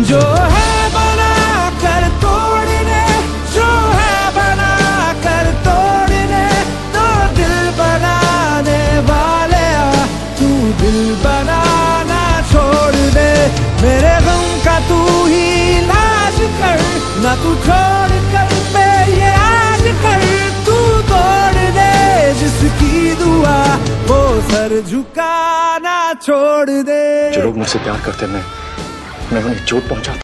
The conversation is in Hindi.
जो है बना कर तोड़ने, जो है बना कर तोड़ने, तो दिल बनाने वाले तू दिल बनाना छोड़ दे। मेरे गम का तू ही इलाज कर, ना तू छोड़ कर पे ये आज कर। तू तोड़ दे जिसकी दुआ, वो सर झुकाना छोड़ दे। जो लोग मुझसे प्यार करते मैं उन्हें चोट पहुंचाता।